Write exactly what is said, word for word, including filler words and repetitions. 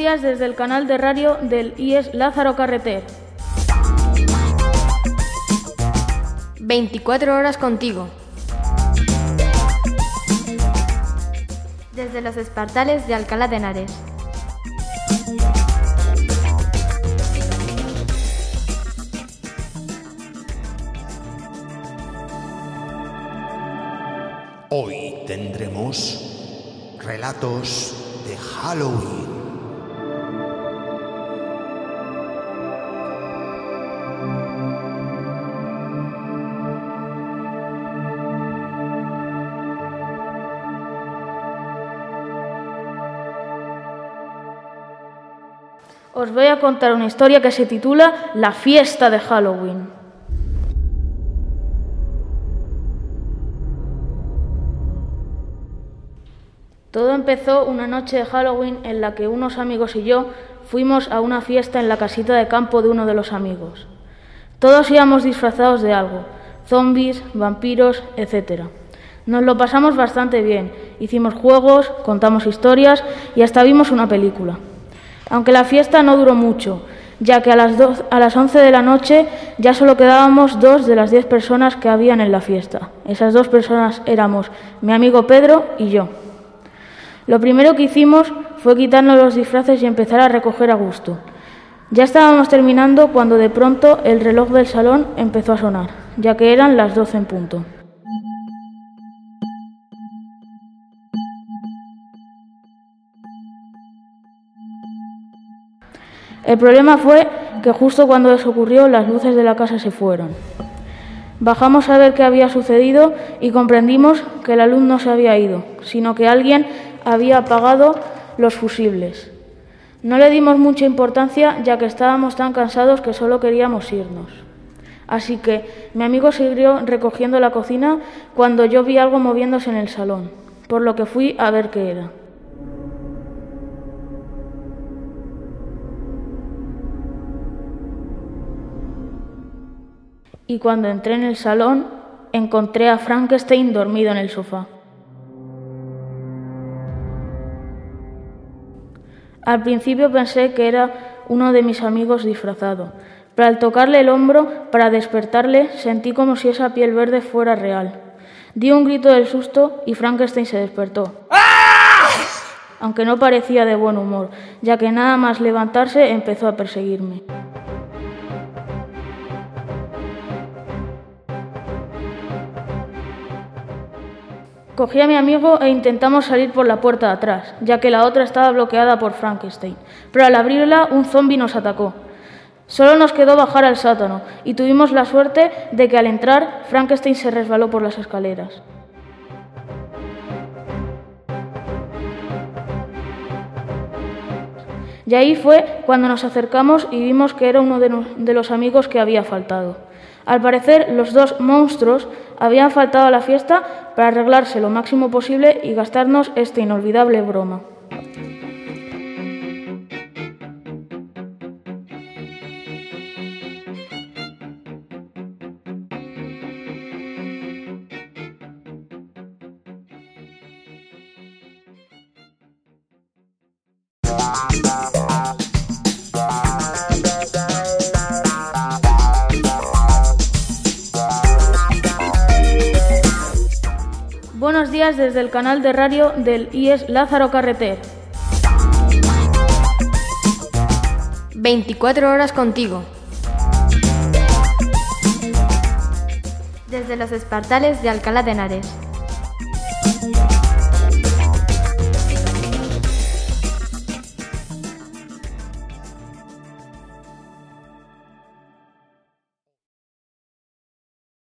días desde el canal de radio del I E S Lázaro Carreter. veinticuatro horas contigo. Desde los Espartales de Alcalá de Henares. Hoy tendremos relatos de Halloween. Os voy a contar una historia que se titula La fiesta de Halloween. Todo empezó una noche de Halloween en la que unos amigos y yo fuimos a una fiesta en la casita de campo de uno de los amigos. Todos íbamos disfrazados de algo, zombies, vampiros, etcétera. Nos lo pasamos bastante bien, hicimos juegos, contamos historias y hasta vimos una película. Aunque la fiesta no duró mucho, ya que a las, doce, a las once de la noche ya solo quedábamos dos de las diez personas que habían en la fiesta. Esas dos personas éramos mi amigo Pedro y yo. Lo primero que hicimos fue quitarnos los disfraces y empezar a recoger a gusto. Ya estábamos terminando cuando de pronto el reloj del salón empezó a sonar, ya que eran las doce en punto. El problema fue que justo cuando eso ocurrió, las luces de la casa se fueron. Bajamos a ver qué había sucedido y comprendimos que la luz no se había ido, sino que alguien había apagado los fusibles. No le dimos mucha importancia, ya que estábamos tan cansados que solo queríamos irnos. Así que mi amigo siguió recogiendo la cocina cuando yo vi algo moviéndose en el salón, por lo que fui a ver qué era. Y cuando entré en el salón, encontré a Frankenstein dormido en el sofá. Al principio pensé que era uno de mis amigos disfrazado, pero al tocarle el hombro para despertarle sentí como si esa piel verde fuera real. Di un grito del susto y Frankenstein se despertó. ¡Ah! Aunque no parecía de buen humor, ya que nada más levantarse empezó a perseguirme. Cogí a mi amigo e intentamos salir por la puerta de atrás, ya que la otra estaba bloqueada por Frankenstein. Pero al abrirla, un zombi nos atacó. Solo nos quedó bajar al sótano y tuvimos la suerte de que al entrar, Frankenstein se resbaló por las escaleras. Y ahí fue cuando nos acercamos y vimos que era uno de, no- de los amigos que había faltado. Al parecer, los dos monstruos habían faltado a la fiesta para arreglarse lo máximo posible y gastarnos esta inolvidable broma. Buenos días desde el canal de radio del I E S Lázaro Carreter. veinticuatro horas contigo. Desde los Espartales de Alcalá de Henares.